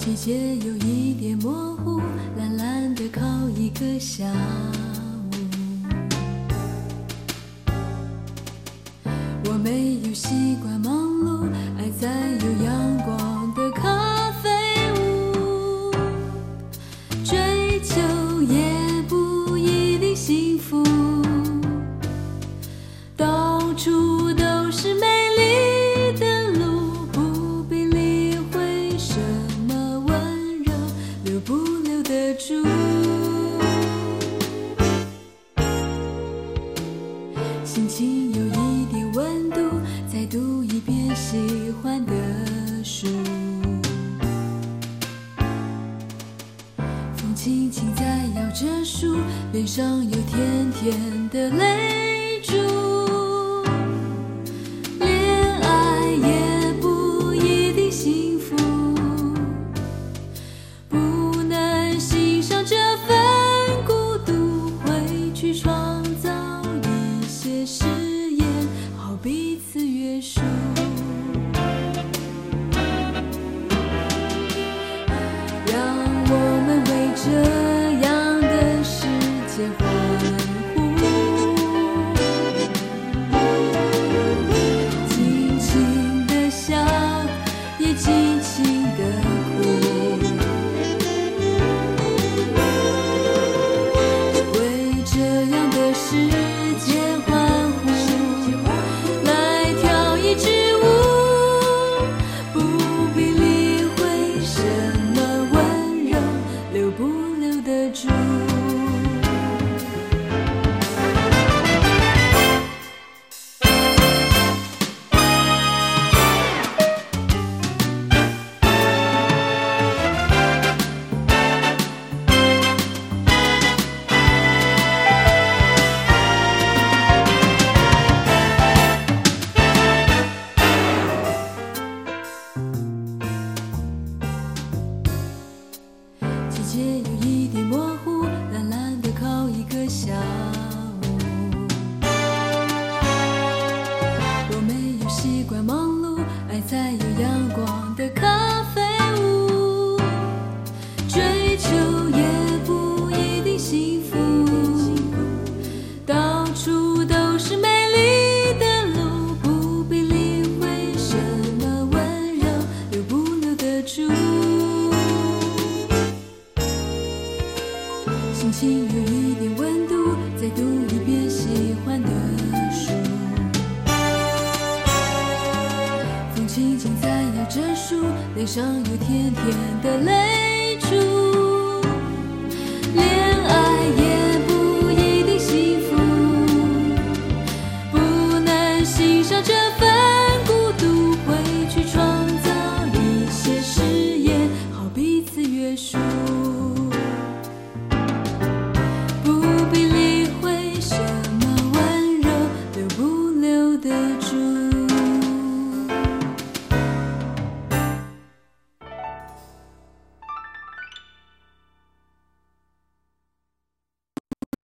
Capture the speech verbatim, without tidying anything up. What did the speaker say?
季节有一点模糊，懒懒的靠一个下午。我没有习惯忙碌，爱在有阳光的咖啡屋。追求也不一定幸福，到处都是美丽的路，不必理会什么温柔，留不留得住。心情有一点温度，再读一遍喜欢的书。风轻轻在摇着树，脸上有甜甜的泪珠。恋爱也不一定幸福，不能欣赏这份孤独，会去创造一些誓言，好彼此约束。让我们为这样的世界欢呼，尽情的笑，也尽情的哭，为这样的世界欢呼，来跳一支舞，不必理会什么温柔，留不留得住。季节有一点模糊，懒懒的靠一个下午。我没有习惯忙碌，爱在有阳光的咖啡屋。追求也不一定幸福，到处都是美丽的路，不必理会什么温柔，留不留得住。心情有一点温度，再读一遍喜欢的书。风轻轻在摇着树，脸上有甜甜的泪